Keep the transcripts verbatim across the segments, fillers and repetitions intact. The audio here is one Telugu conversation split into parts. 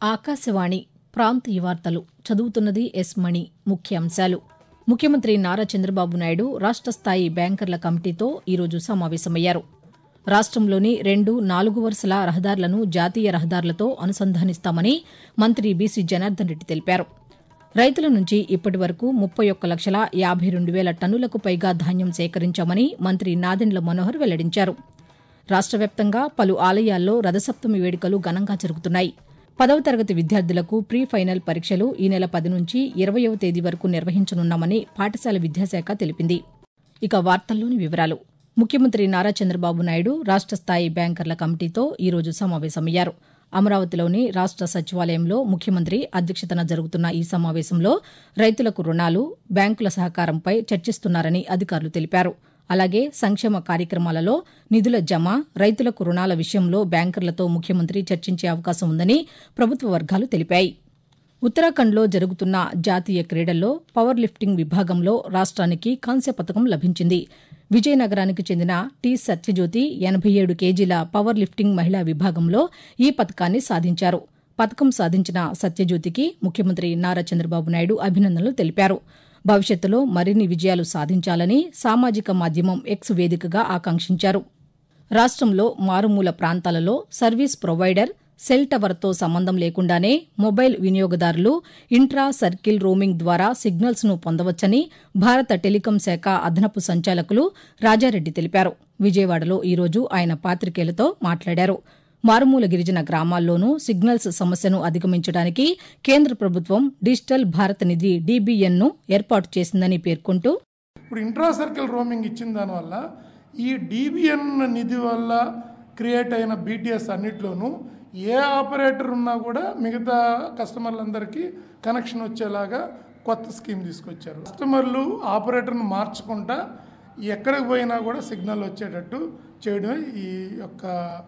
ఆకాశవాణి ప్రాంతీయ వార్తలు చదువుతున్నది ఎస్ మణి. ముఖ్యాంశాలు. ముఖ్యమంత్రి నారా చంద్రబాబు నాయుడు రాష్ట స్థాయి బ్యాంకర్ల కమిటీతో ఈరోజు సమావేశమయ్యారు. రాష్టంలోని రెండు నాలుగు వరుసల రహదారులను జాతీయ రహదారులతో అనుసంధానిస్తామని మంత్రి బీసీ జనార్దన్ రెడ్డి తెలిపారు. రైతుల నుంచి ఇప్పటి వరకు ముప్పై ఒక్క లక్షల యాభై రెండు వేల టన్నులకు పైగా ధాన్యం సేకరించామని మంత్రి నాదెండ్ల మనోహర్ వెల్లడించారు. రాష్ట వ్యాప్తంగా పలు ఆలయాల్లో రథసప్తమి వేడుకలు ఘనంగా జరుగుతున్నాయి. పదవ తరగతి విద్యార్థులకు ప్రీ ఫైనల్ పరీక్షలు ఈ నెల పది నుంచి ఇరవయవ తేదీ వరకు నిర్వహించనున్నామని పాఠశాల విద్యాశాఖ తెలిపింది. ఇక వార్తల్లోని వివరాలు. ముఖ్యమంత్రి నారా చంద్రబాబు నాయుడు రాష్ట స్థాయి బ్యాంకర్ల కమిటీతో ఈరోజు సమావేశమయ్యారు. అమరావతిలోని రాష్ట సచివాలయంలో ముఖ్యమంత్రి అధ్యక్షతన జరుగుతున్న ఈ సమావేశంలో రైతులకు రుణాలు, బ్యాంకుల సహకారంపై చర్చిస్తున్నారని అధికారులు తెలిపారు. అలాగే సంక్షేమ కార్యక్రమాలలో నిధుల జమ, రైతులకు రుణాల విషయంలో బ్యాంకర్లతో ముఖ్యమంత్రి చర్చించే అవకాశం ఉందని ప్రభుత్వ వర్గాలు తెలిపాయి. ఉత్తరాఖండ్లో జరుగుతున్న జాతీయ క్రీడల్లో పవర్ లిఫ్టింగ్ విభాగంలో రాష్ట్రానికి కాంస్య పతకం లభించింది. విజయనగరానికి చెందిన టి సత్యజ్యోతి ఎనభై ఏడు కేజీల పవర్ లిఫ్టింగ్ మహిళా విభాగంలో ఈ పతకాన్ని సాధించారు. పతకం సాధించిన సత్యజ్యోతికి ముఖ్యమంత్రి నారా చంద్రబాబు నాయుడు అభినందనలు తెలిపారు. భవిష్యత్తులో మరిన్ని విజయాలు సాధించాలని సామాజిక మాధ్యమం ఎక్స్ వేదికగా ఆకాంక్షించారు. రాష్టంలో మారుమూల ప్రాంతాలలో సర్వీస్ ప్రొవైడర్ సెల్ టవర్తో సంబంధం లేకుండానే మొబైల్ వినియోగదారులు ఇంట్రా సర్కిల్ రోమింగ్ ద్వారా సిగ్నల్స్ ను పొందవచ్చని భారత టెలికాం శాఖ అదనపు సంచాలకులు రాజారెడ్డి తెలిపారు. విజయవాడలో ఈరోజు ఆయన పాతికేయులతో మాట్లాడారు. మారుమూల గిరిజన గ్రామాల్లోనూ సిగ్నల్స్ సమస్యను అధిగమించడానికి కేంద్ర ప్రభుత్వం డిజిటల్ భారత్ నిధి డీబీఎన్ ను ఏర్పాటు చేసిందని పేర్కొంటూ, ఇప్పుడు ఇంట్రా సర్కిల్ రోమింగ్ ఇచ్చిన దానివల్ల ఈ డీబీఎన్ నిధి వల్ల క్రియేట్ అయిన బీటీఎస్ అన్నిట్లోనూ ఏ ఆపరేటర్ ఉన్నా కూడా మిగతా కస్టమర్లందరికీ కనెక్షన్ వచ్చేలాగా కొత్త స్కీమ్ తీసుకొచ్చారు. కస్టమర్లు ఆపరేటర్ను మార్చుకుంటా ఎక్కడికి పోయినా కూడా సిగ్నల్ వచ్చేటట్టు చేయడమే ఈ యొక్క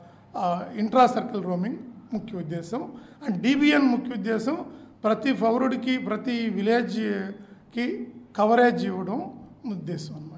ఇంట్రా సర్కిల్ రోమింగ్ ముఖ్య ఉద్దేశం. అండ్ డీబీఎన్ ముఖ్య ఉద్దేశం ప్రతి పౌరుడికి ప్రతి విలేజ్కి కవరేజ్ ఇవ్వడం ఉద్దేశం అన్నమాట.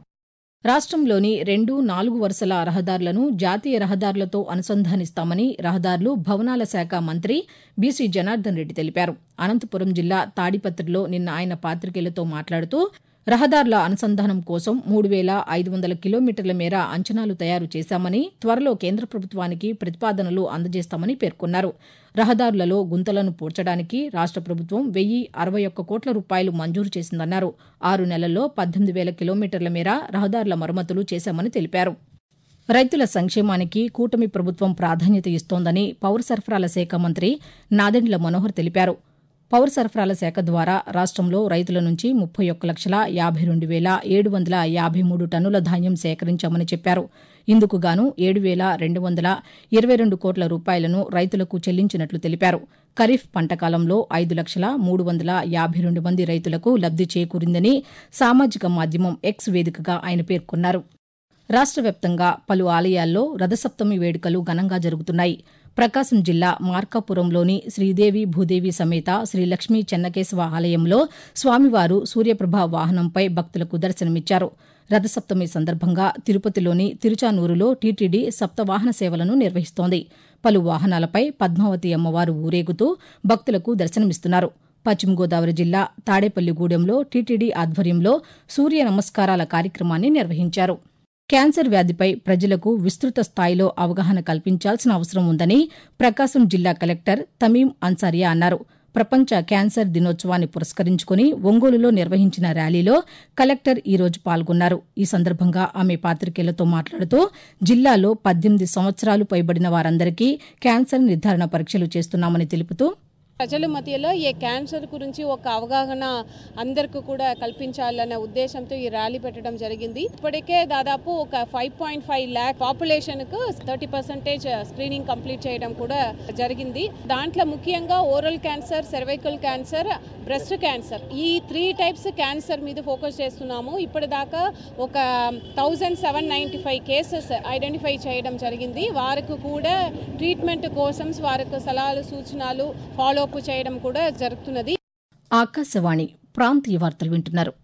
రాష్టంలోని రెండు నాలుగు వరుసల రహదారులను జాతీయ రహదారులతో అనుసంధానిస్తామని రహదారులు, భవనాల శాఖ మంత్రి బీసీ జనార్దన్ రెడ్డి తెలిపారు. అనంతపురం జిల్లా తాడిపత్రిలో నిన్న ఆయన పాతికేయులతో మాట్లాడుతూ, రహదారుల అనుసంధానం కోసం మూడు వేల ఐదు వందల కిలోమీటర్ల మేర అంచనాలు తయారు చేశామని, త్వరలో కేంద్ర ప్రభుత్వానికి ప్రతిపాదనలు అందజేస్తామని పేర్కొన్నారు. రహదారులలో గుంతలను పూడ్చడానికి రాష్ట ప్రభుత్వం వెయ్యి అరవై ఒక్క కోట్ల రూపాయలు మంజూరు చేసిందన్నారు. ఆరు నెలల్లో పద్దెనిమిది వేల కిలోమీటర్ల మేర రహదారుల మరమ్మతులు చేశామని తెలిపారు. రైతుల సంక్షేమానికి కూటమి ప్రభుత్వం ప్రాధాన్యత ఇస్తోందని పౌర సరఫరాల శాఖ మంత్రి నాదెండ్ల మనోహర్ తెలిపారు. పౌర సరఫరాల శాఖ ద్వారా రాష్టంలో రైతుల నుంచి ముప్పై ఒక్క లక్షల యాభై రెండు వేల ఏడు వందల యాభై మూడు టన్నుల ధాన్యం సేకరించామని చెప్పారు. ఇందుకు గాను ఏడు వేల రెండు వందల ఇరవై రెండు కోట్ల రూపాయలను రైతులకు చెల్లించినట్లు తెలిపారు. ఖరీఫ్ పంటకాలంలో ఐదు లక్షల మూడు వందల యాభై రెండు మంది రైతులకు లబ్ది చేకూరిందని సామాజిక మాధ్యమం ఎక్స్ వేదికగా ఆయన పేర్కొన్నారు. రాష్ట వ్యాప్తంగా పలు ఆలయాల్లో రథసప్తమి వేడుకలు ఘనంగా జరుగుతున్నాయి. ప్రకాశం జిల్లా మార్కాపురంలోని శ్రీదేవి భూదేవి సమేత శ్రీ లక్ష్మీ చెన్నకేశవ ఆలయంలో స్వామివారు సూర్యప్రభ వాహనంపై భక్తులకు దర్శనమిచ్చారు. రథసప్తమి సందర్భంగా తిరుపతిలోని తిరుచానూరులో టీటీడీ సప్తవాహన సేవలను నిర్వహిస్తోంది. పలు వాహనాలపై పద్మావతి అమ్మవారు ఊరేగుతూ భక్తులకు దర్శనమిస్తున్నారు. పశ్చిమ గోదావరి జిల్లా తాడేపల్లిగూడెంలో టీటీడీ ఆధ్వర్యంలో సూర్య నమస్కారాల కార్యక్రమాన్ని నిర్వహించారు. క్యాన్సర్ వ్యాధిపై ప్రజలకు విస్తృత స్థాయిలో అవగాహన కల్పించాల్సిన అవసరం ఉందని ప్రకాశం జిల్లా కలెక్టర్ తమీం అన్సారియా అన్నారు. ప్రపంచ క్యాన్సర్ దినోత్సవాన్ని పురస్కరించుకుని ఒంగోలులో నిర్వహించిన ర్యాలీలో కలెక్టర్ ఈరోజు పాల్గొన్నారు. ఈ సందర్భంగా ఆమె పాతికేయులతో మాట్లాడుతూ, జిల్లాలో పద్దెనిమిది సంవత్సరాలు పైబడిన వారందరికీ క్యాన్సర్ నిర్ధారణ పరీక్షలు చేస్తున్నామని తెలుపుతూ, ప్రజల మధ్యలో ఈ క్యాన్సర్ గురించి ఒక అవగాహన అందరికీ కూడా కల్పించాలనే ఉద్దేశంతో ఈ ర్యాలీ పెట్టడం జరిగింది. ఇప్పటికే దాదాపు ఒక five point five lakh population కు థర్టీ పర్సెంటేజ్ స్క్రీనింగ్ కంప్లీట్ చేయడం కూడా జరిగింది. దాంట్లో ముఖ్యంగా oral cancer, cervical cancer, breast cancer, ఈ త్రీ టైప్స్ క్యాన్సర్ మీద ఫోకస్ చేస్తున్నాము. ఇప్పటిదాకా ఒక thousand seven ninety five cases identify చేయడం జరిగింది. వారికి కూడా ట్రీట్మెంట్ కోసం వారికి సలహాలు, సూచనలు, ఫాలో చేయడం కూడా జరుగుతున్నది. ఆకాశవాణి ప్రాంతీయ వార్తలు వింటున్నారు.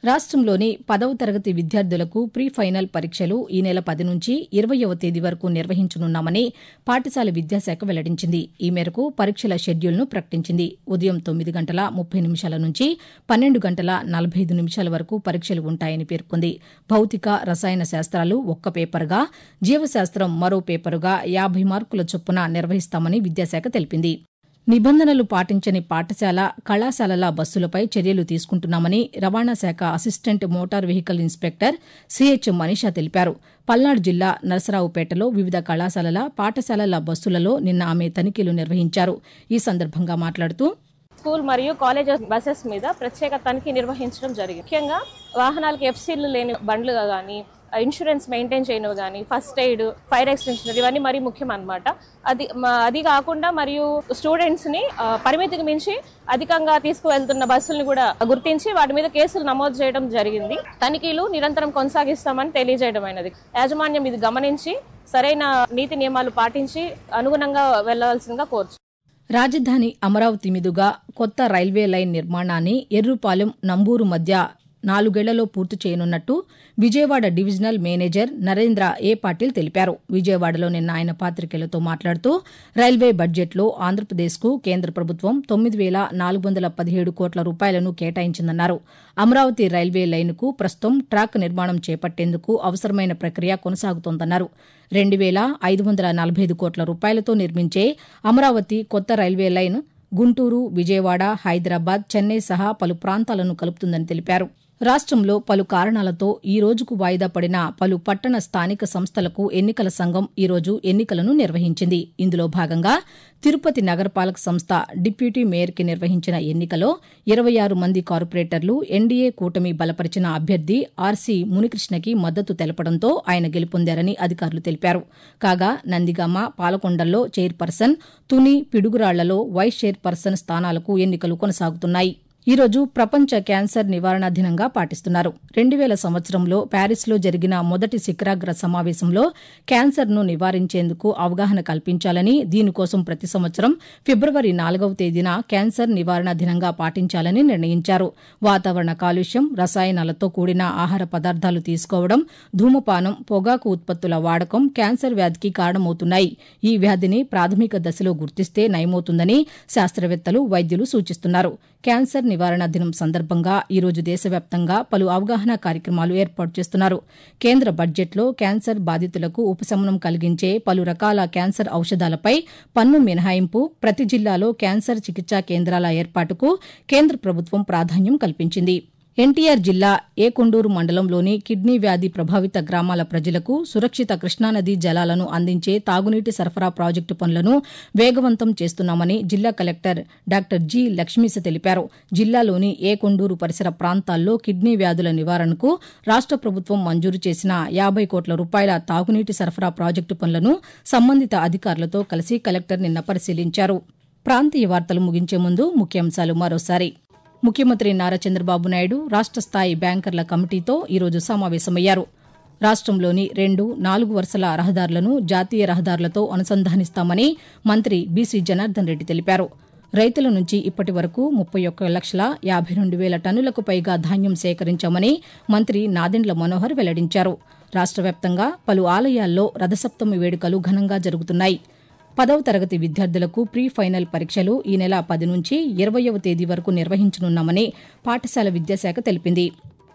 రాష్ట్రంలోని పదవ తరగతి విద్యార్థులకు ప్రీ ఫైనల్ పరీక్షలు ఈ నెల పది నుంచి ఇరవయవ తేదీ వరకు నిర్వహించనున్నామని పాఠశాల విద్యాశాఖ వెల్లడించింది. ఈ మేరకు పరీక్షల షెడ్యూల్ను ప్రకటించింది. ఉదయం తొమ్మిది గంటల ముప్పై నిమిషాల నుంచి పన్నెండు గంటల నలభై ఐదు నిమిషాల వరకు పరీక్షలు ఉంటాయని పేర్కొంది. భౌతిక, రసాయన శాస్త్రాలు ఒక్క పేపర్గా, జీవశాస్త్రం మరో పేపరుగా యాభై మార్కుల చొప్పున నిర్వహిస్తామని విద్యాశాఖ తెలిపింది. నిబంధనలు పాటించని పాఠశాల, కళాశాలల బస్సులపై చర్యలు తీసుకుంటున్నామని రవాణా శాఖ assistant motor vehicle inspector CH Manisha తెలిపారు. పల్నాడు జిల్లా నరసరావుపేటలో వివిధ కళాశాలల, పాఠశాలల బస్సులలో నిన్న ఆమె తనిఖీలు నిర్వహించారు. ఈ సందర్భంగా మాట్లాడుతూ స్కూల్ మరియు కాలేజ్ బస్సెస్ మీద ప్రత్యేక తనిఖీ నిర్వహించడం జరిగింది. ముఖ్యంగా వాహనాలకు ఎఫ్సీలు లేని బండ్లు కానీ, ఇన్సూరెన్స్ మెయింటైన్ చేయనివి కానీ, ఫస్ట్ ఎయిడ్, ఫైర్ ఎక్స్టెన్షన్ ఇవన్నీ మరీ ముఖ్యం అన్నమాట. అది అది కాకుండా మరియు స్టూడెంట్స్ ని పరిమితికి మించి అధికంగా తీసుకువెళ్తున్న బస్సులను కూడా గుర్తించి వాటి మీద కేసులు నమోదు చేయడం జరిగింది. తనిఖీలు నిరంతరం కొనసాగిస్తామని తెలియజేయడమైనది. యాజమాన్యం ఇది గమనించి సరైన నీతి నియమాలు పాటించి అనుగుణంగా వెళ్లవలసిందిగా కోరుచు. రాజధాని అమరావతి మీదుగా కొత్త రైల్వే లైన్ నిర్మాణాన్ని ఎర్రుపాలెం, నంబూరు మధ్య నాలుగేళ్లలో పూర్తి చేయనున్నట్టు Vijayawada divisional manager Narendra A Patil తెలిపారు. విజయవాడలో నిన్న ఆయన పాతికేయులతో మాట్లాడుతూ రైల్వే బడ్జెట్లో ఆంధ్రప్రదేశ్కు కేంద్ర ప్రభుత్వం తొమ్మిది వేల నాలుగు వందల పదిహేడు కోట్ల రూపాయలను కేటాయించిందన్నారు. అమరావతి రైల్వే లైన్కు ప్రస్తుతం ట్రాక్ నిర్మాణం చేపట్టేందుకు అవసరమైన ప్రక్రియ కొనసాగుతోందన్నారు. రెండు వేల ఐదు వందల నలభై ఐదు కోట్ల రూపాయలతో నిర్మించే అమరావతి కొత్త రైల్వే లైన్ గుంటూరు, విజయవాడ, హైదరాబాద్, చెన్నై సహా పలు ప్రాంతాలను కలుపుతుందని తెలిపారు. రాష్ట్రంలో పలు కారణాలతో ఈ రోజుకు వాయిదా పడిన పలు పట్టణ స్థానిక సంస్థలకు ఎన్నికల సంఘం ఈ రోజు ఎన్నికలను నిర్వహించింది. ఇందులో భాగంగా తిరుపతి నగరపాలక సంస్థ డిప్యూటీ మేయర్కి నిర్వహించిన ఎన్నికలో ఇరవై ఆరు మంది కార్పొరేటర్లు ఎన్డీఏ కూటమి బలపరిచిన అభ్యర్థి ఆర్సీ మునికృష్ణకి మద్దతు తెలపడంతో ఆయన గెలుపొందారని అధికారులు తెలిపారు. కాగా నందిగామ, పాలకొండల్లో చైర్పర్సన్, తుని, పిడుగురాళ్లలో వైస్ చైర్పర్సన్ స్థానాలకు ఎన్నికలు కొనసాగుతున్నాయి. ఈ రోజు ప్రపంచ క్యాన్సర్ నివారణ దినంగా పాటిస్తున్నారు. రెండు వేల సంవత్సరంలో ప్యారిస్లో జరిగిన మొదటి శిఖరాగ్ర సమావేశంలో క్యాన్సర్ను నివారించేందుకు అవగాహన కల్పించాలని, దీనికోసం ప్రతి సంవత్సరం ఫిబ్రవరి నాలుగవ తేదీన క్యాన్సర్ నివారణ దినంగా పాటించాలని నిర్ణయించారు. వాతావరణ కాలుష్యం, రసాయనాలతో కూడిన ఆహార పదార్థాలు తీసుకోవడం, ధూమపానం, పొగాకు ఉత్పత్తుల వాడకం క్యాన్సర్ వ్యాధికి కారణమవుతున్నాయి. ఈ వ్యాధిని ప్రాథమిక దశలో గుర్తిస్తే నయమవుతుందని శాస్త్రవేత్తలు, వైద్యులు సూచిస్తున్నారు. క్యాన్సర్ నివారణ దినం సందర్భంగా ఈ రోజు దేశవ్యాప్తంగా పలు అవగాహన కార్యక్రమాలు ఏర్పాటు చేస్తున్నారు. కేంద్ర బడ్జెట్లో క్యాన్సర్ బాధితులకు ఉపశమనం కలిగించే పలు రకాల క్యాన్సర్ ఔషధాలపై పన్ను మినహాయింపు, ప్రతి జిల్లాలో క్యాన్సర్ చికిత్సా కేంద్రాల ఏర్పాటుకు కేంద్ర ప్రభుత్వం ప్రాధాన్యం కల్పించింది. ఎన్టీఆర్ జిల్లా ఏకొండూరు మండలంలోని కిడ్నీ వ్యాధి ప్రభావిత గ్రామాల ప్రజలకు సురక్షిత కృష్ణానదీ జలాలను అందించే తాగునీటి సరఫరా ప్రాజెక్టు పనులను వేగవంతం చేస్తున్నామని జిల్లా కలెక్టర్ డాక్టర్ జి లక్ష్మీశ తెలిపారు. జిల్లాలోని ఏకొండూరు పరిసర ప్రాంతాల్లో కిడ్నీ వ్యాధుల నివారణకు రాష్ట ప్రభుత్వం మంజూరు చేసిన యాభై కోట్ల రూపాయల తాగునీటి సరఫరా ప్రాజెక్టు పనులను సంబంధిత అధికారులతో కలిసి కలెక్టర్ నిన్న పరిశీలించారు. ప్రాంతీయ వార్తలు ముగించే ముందు ముఖ్యాంశాలు మరోసారి. ముఖ్యమంత్రి నారా చంద్రబాబు నాయుడు రాష్ట స్థాయి బ్యాంకర్ల కమిటీతో ఈరోజు సమావేశమయ్యారు. రాష్ట్రంలోని రెండు, నాలుగు వరుసల రహదారులను జాతీయ రహదారులతో అనుసంధానిస్తామని మంత్రి బీసీ జనార్దన్ రెడ్డి తెలిపారు. రైతుల నుంచి ఇప్పటి వరకు ముప్పై ఒక్క లక్షల యాభై రెండు వేల టన్నులకు పైగా ధాన్యం సేకరించామని మంత్రి నాదెండ్ల మనోహర్ వెల్లడించారు. రాష్ట్ర వ్యాప్తంగా పలు ఆలయాల్లో రథసప్తమి వేడుకలు ఘనంగా జరుగుతున్నాయి. పదవ తరగతి విద్యార్థులకు ప్రీ ఫైనల్ పరీక్షలు ఈ నెల పది నుంచి ఇరవయవ తేదీ వరకు నిర్వహించనున్నామని పాఠశాల విద్యాశాఖ తెలిపింది.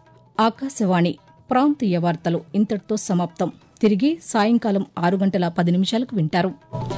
ఆకాశవాణి ప్రాంతీయ వార్తలు ఇంతటితో సమాప్తం. తిరిగి సాయంకాలం ఆరు గంటల పది నిమిషాలకు వింటారు.